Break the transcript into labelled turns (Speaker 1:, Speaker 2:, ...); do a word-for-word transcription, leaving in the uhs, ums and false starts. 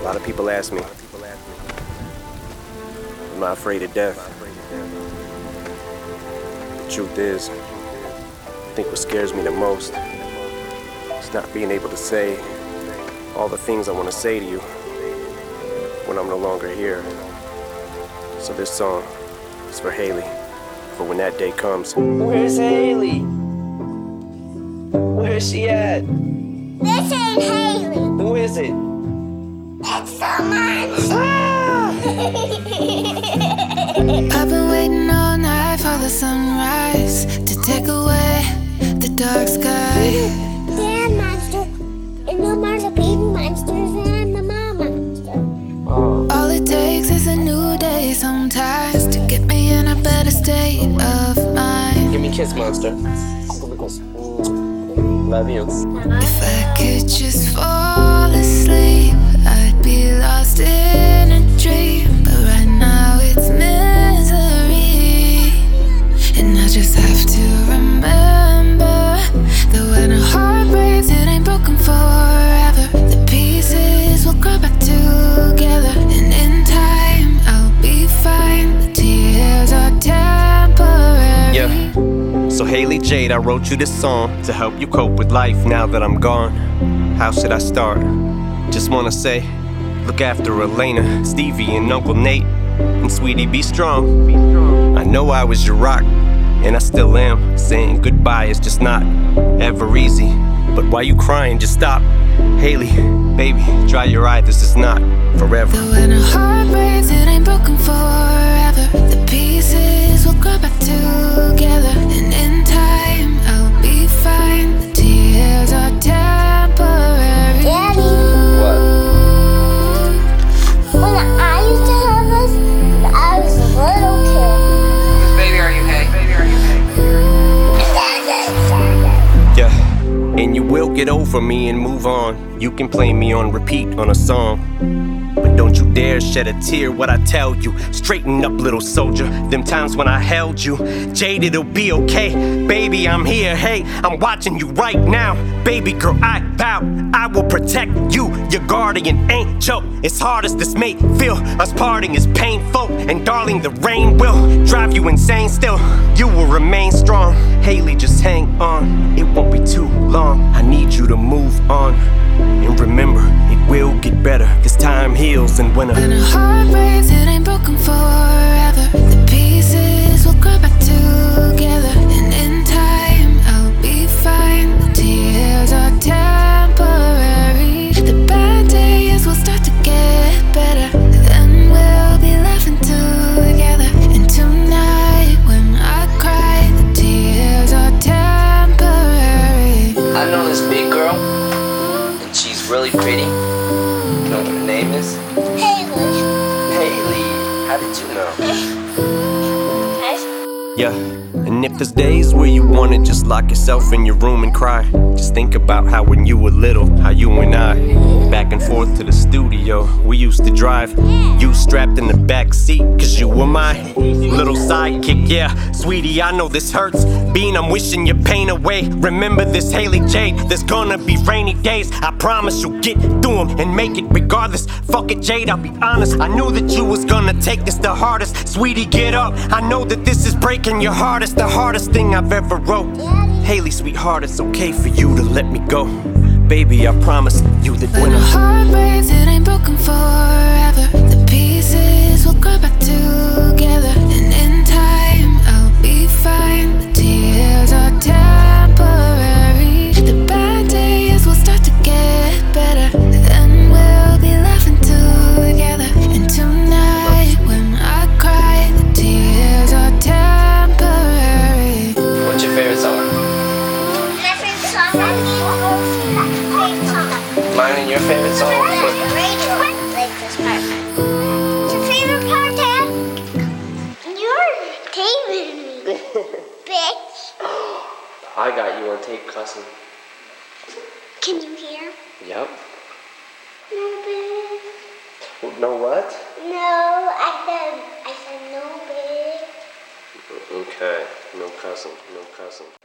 Speaker 1: lot of people ask me, am I afraid of death? The truth is, I think what scares me the most is not being able to say all the things I want to say to you when I'm no longer here. So this song is for Haley, for when that day comes.
Speaker 2: Where's Haley? Where's she at?
Speaker 3: This ain't Haley.
Speaker 2: Who is it?
Speaker 3: It's someone.
Speaker 2: Ah!
Speaker 4: I've been waiting all night for the sunrise to take away the dark sky.
Speaker 3: They're a monster. And no monster, baby monsters, and I'm the mom monster.
Speaker 4: All it takes is a new day sometimes to get me in a better state of mind.
Speaker 2: Give me a kiss, monster. Love you.
Speaker 4: If I could just fall asleep, I'd be lost in a dream. But right now it's misery, and I just have to remember that when a heart breaks, it ain't broken forever. The pieces will grow back together, and in time I'll be fine. The tears are temporary.
Speaker 1: Yeah. So Haley Jade, I wrote you this song to help you cope with life now that I'm gone. How should I start? Just wanna say, look after Elena, Stevie, and Uncle Nate. And sweetie, be strong. I know I was your rock, and I still am. Saying goodbye is just not ever easy. But why you crying? Just stop. Haley, baby, dry your eye, this is not forever.
Speaker 4: That when a heart breaks, it ain't broken forever. The pieces will grow back together, and in time I'll be fine. The tears are temporary.
Speaker 3: Daddy.
Speaker 2: What?
Speaker 3: When I used to have this, I was a little kid.
Speaker 5: Baby, are you okay? Baby, are you okay?
Speaker 1: Yeah, and you will get over me and move on. You can play me on repeat on a song, but don't you dare shed a tear what I tell you. Straighten up, little soldier. Them times when I held you, Jade, it'll be okay. Baby, I'm here, hey, I'm watching you right now. Baby girl, I vow I will protect you. Your guardian angel. As hard as this may feel, us parting is painful. And darling, the rain will drive you insane still. You will remain strong. Haley, just hang on. It won't be too long. I need you to move on. And remember, it will get better. Cause time heals in winter.
Speaker 4: When a heart breaks, it ain't broken forever. The pieces will grow back together, and in time I'll be fine. The tears are temporary. The bad days will start to get better, then we'll be laughing together. And tonight when I cry, the tears are temporary.
Speaker 2: I know this big girl, and she's really pretty. You know what her name is?
Speaker 3: Haley.
Speaker 2: Haley. How did you know?
Speaker 1: Yeah, and if there's days where you wanna just lock yourself in your room and cry, just think about how when you were little, how you and I, back and forth to the studio, we used to drive. You strapped in the back seat, cause you were my little sidekick. Yeah, sweetie, I know this hurts. Bean, I'm wishing your pain away. Remember this, Haley Jade, there's gonna be rainy days. I promise you'll get through them and make it regardless. Fuck it, Jade, I'll be honest, I knew that you was gonna take this the hardest. Sweetie, get up, I know that this is breaking your heart. It's the hardest thing I've ever wrote. Haley, sweetheart, it's okay for you to let me go. Baby, I promise you that
Speaker 4: When
Speaker 1: when
Speaker 4: a
Speaker 1: I
Speaker 4: heart breaks, it ain't broken forever. The pieces will grow back together, and in time I'll be fine. The tears are temporary. The bad days will start to get better, then we'll be laughing together. And tonight when I cry, the tears are temporary.
Speaker 2: What's your favorite song?
Speaker 3: My favorite song. My favorite song.
Speaker 2: Mine and your favorite song? What?
Speaker 3: Radio. Like this part. Your favorite part, Dad? You're taping me, bitch.
Speaker 2: I got you on tape cussing.
Speaker 3: Can you hear?
Speaker 2: Yep.
Speaker 3: No, bitch.
Speaker 2: No what?
Speaker 3: No, I said, I said no, bitch.
Speaker 1: Okay, no cussing, no cussing.